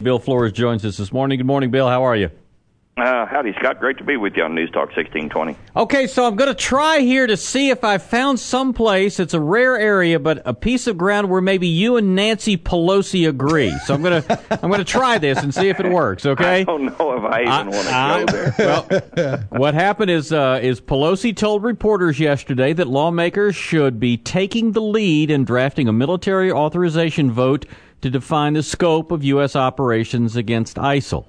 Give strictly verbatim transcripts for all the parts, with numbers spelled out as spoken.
Bill Flores joins us this morning. Good morning, Bill. How are you? Uh, howdy, Scott. Great to be with you on News Talk sixteen twenty. Okay, so I'm going to try here to see if I found some place. It's a rare area, but a piece of ground where maybe you and Nancy Pelosi agree. So I'm going to I'm going to try this and see if it works. Okay? I don't know if I even I, want to I, go there. Well, what happened is uh, is Pelosi told reporters yesterday that lawmakers should be taking the lead in drafting a military authorization vote to define the scope of U S operations against ISIL.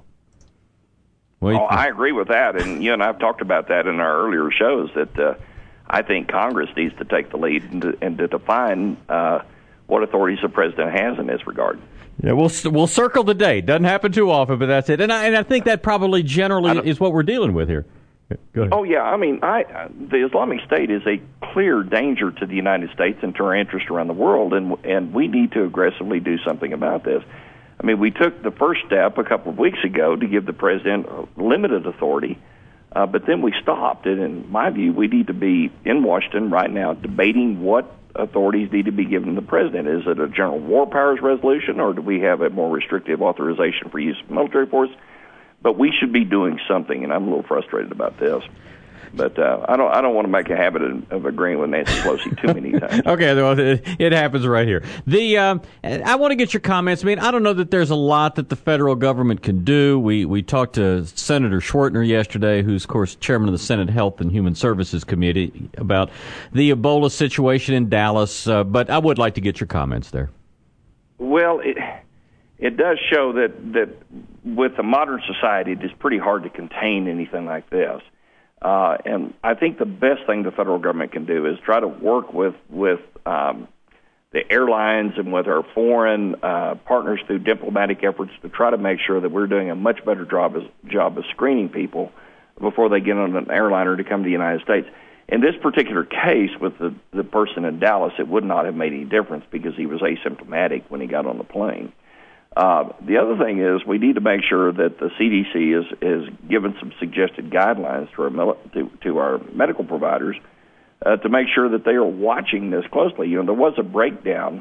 Oh, I agree with that, and you and I have talked about that in our earlier shows, that uh, I think Congress needs to take the lead and to, and to define uh, what authorities the president has in this regard. Yeah, we'll we'll circle the date. Doesn't happen too often, but that's it. And I, and I think that probably generally is what we're dealing with here. Go ahead. Oh, yeah. I mean, I, uh, the Islamic State is a clear danger to the United States and to our interest around the world, and and we need to aggressively do something about this. I mean, we took the first step a couple of weeks ago to give the president limited authority, uh, but then we stopped. And in my view, we need to be in Washington right now debating what authorities need to be given to the president. Is it a general war powers resolution, or do we have a more restrictive authorization for use of military force? But we should be doing something, and I'm a little frustrated about this. But uh, I don't. I don't want to make a habit of, of agreeing with Nancy Pelosi too many times. Okay, well, it, it happens right here. The um, I want to get your comments. I mean, I don't know that there's a lot that the federal government can do. We we talked to Senator Schwertner yesterday, who's of course chairman of the Senate Health and Human Services Committee, about the Ebola situation in Dallas. Uh, but I would like to get your comments there. Well, it it does show that that with a modern society, it is pretty hard to contain anything like this. Uh, and I think the best thing the federal government can do is try to work with with um, the airlines and with our foreign uh, partners through diplomatic efforts to try to make sure that we're doing a much better job as, job of screening people before they get on an airliner to come to the United States. In this particular case with the, the person in Dallas, it would not have made any difference because he was asymptomatic when he got on the plane. Uh, the other thing is we need to make sure that the C D C is, is given some suggested guidelines to our, to, to our medical providers uh, to make sure that they are watching this closely. You know, there was a breakdown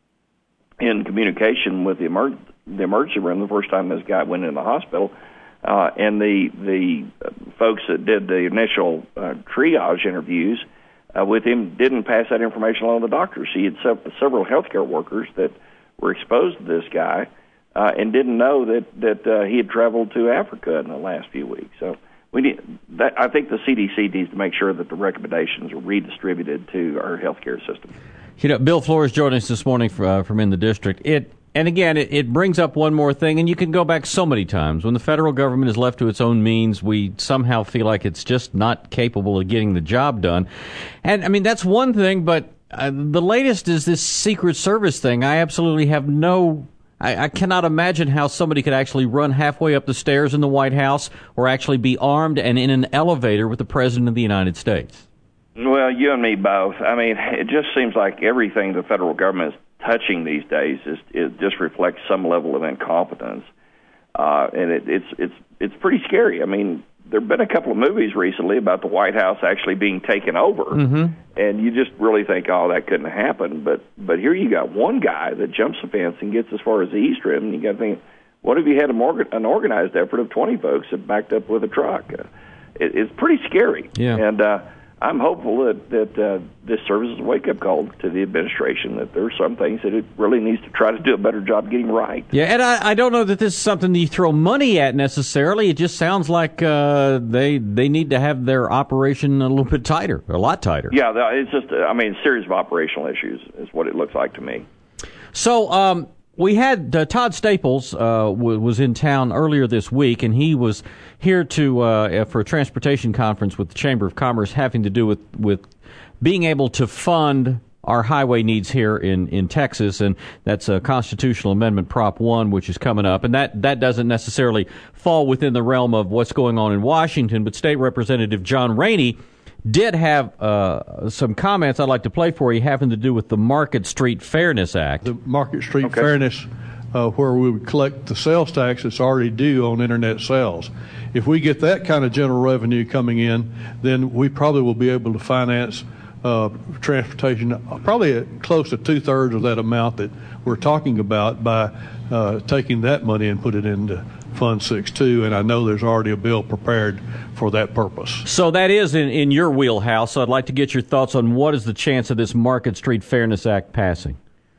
in communication with the, emer- the emergency room the first time this guy went in the hospital, uh, and the the folks that did the initial uh, triage interviews uh, with him didn't pass that information along to the doctors. He had se- several healthcare workers that were exposed to this guy uh, and didn't know that that uh, he had traveled to Africa in the last few weeks. So we need that. I think the C D C needs to make sure that the recommendations are redistributed to our healthcare system. You know, Bill Flores joined us this morning for, uh, from in the district. It and again, it, it brings up one more thing, and you can go back so many times. When the federal government is left to its own means, we somehow feel like it's just not capable of getting the job done. And I mean, that's one thing, but Uh, the latest is this Secret Service thing. I absolutely have no, I, I cannot imagine how somebody could actually run halfway up the stairs in the White House or actually be armed and in an elevator with the President of the United States. Well, you and me both. I mean, it just seems like everything the federal government is touching these days is it just reflects some level of incompetence, uh, and it, it's it's it's pretty scary. I mean, there have been a couple of movies recently about the White House actually being taken over, mm-hmm. and you just really think, oh, that couldn't happen. But but here you got one guy that jumps the fence and gets as far as the East Rim, and you got to think, what if you had a more, an organized effort of twenty folks that backed up with a truck? Uh, it, it's pretty scary. Yeah. And uh, I'm hopeful that, that uh, this serves as a wake-up call to the administration that there are some things that it really needs to try to do a better job getting right. Yeah, and I, I don't know that this is something that you throw money at necessarily. It just sounds like uh, they they need to have their operation a little bit tighter, a lot tighter. Yeah, it's just, I mean, a series of operational issues is what it looks like to me. So, um, we had uh, Todd Staples uh, w- was in town earlier this week, and he was here to uh, for a transportation conference with the Chamber of Commerce having to do with, with being able to fund our highway needs here in, in Texas, and that's a constitutional amendment, Prop one, which is coming up. And that, that doesn't necessarily fall within the realm of what's going on in Washington, but State Representative John Rainey did have uh, some comments I'd like to play for you having to do with the Market Street Fairness Act. The Market Street okay. Fairness, uh, where we would collect the sales tax that's already due on Internet sales. If we get that kind of general revenue coming in, then we probably will be able to finance uh, transportation, probably at close to two-thirds of that amount that we're talking about by uh, taking that money and put it into Fund six two, and I know there's already a bill prepared for that purpose. So that is in, in your wheelhouse. So I'd like to get your thoughts on what is the chance of this Market Street Fairness Act passing?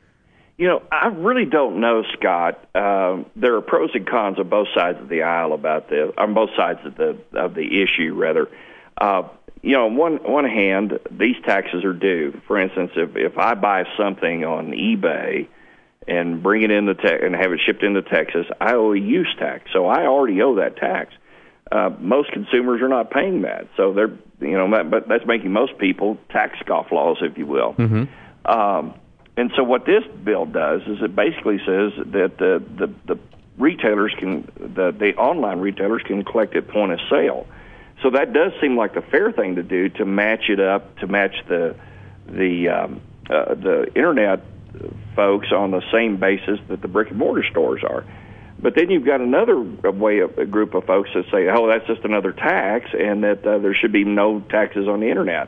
You know, I really don't know, Scott. Uh, there are pros and cons on both sides of the aisle about this, on both sides of the of the issue, rather. Uh, you know, on one one hand, these taxes are due. For instance, if if I buy something on eBay and bring it into te- and have it shipped into Texas, I owe a use tax, so I already owe that tax. Uh, most consumers are not paying that, so they're you know, that, but that's making most people tax scofflaws, if you will. Mm-hmm. Um, and so what this bill does is it basically says that the the, the retailers can the, the online retailers can collect at point of sale. So that does seem like the fair thing to do, to match it up, to match the the um, uh, the internet folks on the same basis that the brick and mortar stores are. But then you've got another way of a group of folks that say, "Oh, that's just another tax," and that uh, there should be no taxes on the internet.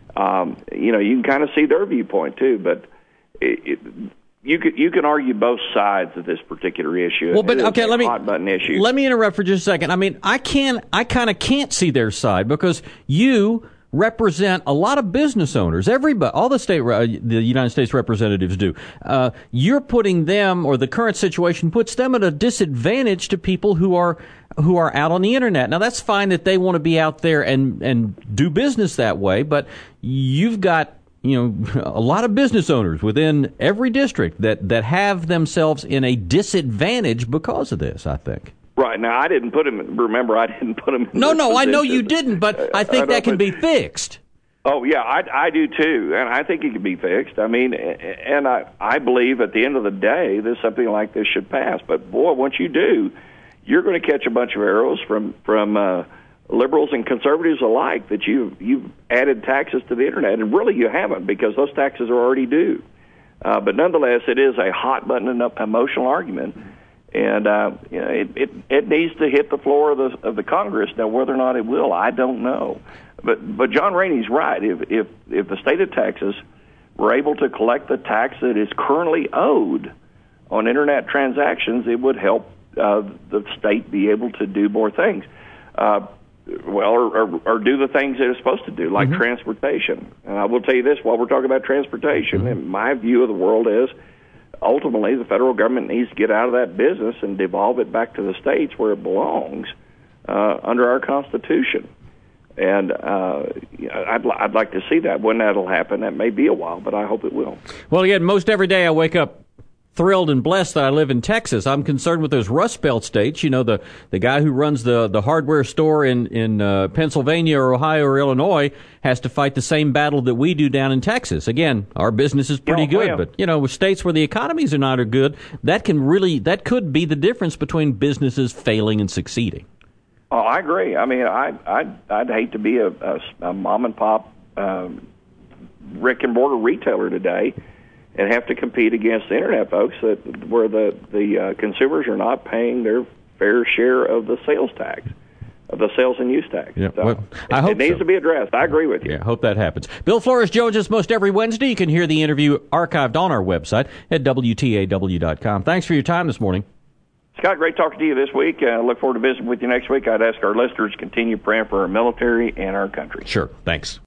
Um, you know, you can kind of see their viewpoint too, but it, it, you could you can argue both sides of this particular issue. Well, but it is okay, a let me hot button issue. Let me interrupt for just a second. I mean, I can I kind of can't see their side because you represent a lot of business owners. Everybody, all the state, uh, the United States representatives do. Uh, you're putting them, or the current situation puts them at a disadvantage to people who are who are out on the internet. Now, that's fine that they want to be out there and and do business that way, but you've got, you know, a lot of business owners within every district that that have themselves in a disadvantage because of this, I think. Right. Now, I didn't put him, remember, I didn't put him in No, this no, position. I know you didn't, but I think I that can but, be fixed. Oh, yeah, I, I do too, and I think it can be fixed. I mean, and I, I believe at the end of the day that something like this should pass. But, boy, once you do, you're going to catch a bunch of arrows from, from uh, liberals and conservatives alike that you've, you've added taxes to the internet, and really you haven't, because those taxes are already due. Uh, but nonetheless, it is a hot-button and emotional argument. And uh, you know, it, it it needs to hit the floor of the of the Congress. Now, whether or not it will, I don't know. But but John Rainey's right. If if if the state of Texas were able to collect the tax that is currently owed on internet transactions, it would help uh, the state be able to do more things. Uh, well, or, or, or do the things that it's supposed to do, like mm-hmm. transportation. And I will tell you this: while we're talking about transportation, mm-hmm. and my view of the world is, ultimately, the federal government needs to get out of that business and devolve it back to the states where it belongs uh, under our Constitution. And uh, I'd, I'd like to see that. When that'll happen, that may be a while, but I hope it will. Well, again, most every day I wake up thrilled and blessed that I live in Texas. I'm concerned with those Rust Belt states. You know, the, the guy who runs the, the hardware store in, in uh, Pennsylvania or Ohio or Illinois has to fight the same battle that we do down in Texas. Again, our business is pretty yeah, good, well, but, you know, with states where the economies are not as good, that can really, that could be the difference between businesses failing and succeeding. Oh, I agree. I mean, I, I'd, I'd hate to be a, a, a mom and pop um, brick and mortar retailer today and have to compete against the internet folks that where the the uh, consumers are not paying their fair share of the sales tax, of the sales and use tax. Yeah, so well, I it, hope it needs so. to be addressed. I agree with you. Yeah, hope that happens. Bill Flores joins us most every Wednesday. You can hear the interview archived on our website at W T A W dot com. Thanks for your time this morning. Scott, great talking to you this week. I uh, look forward to visiting with you next week. I'd ask our listeners to continue praying for our military and our country. Sure. Thanks.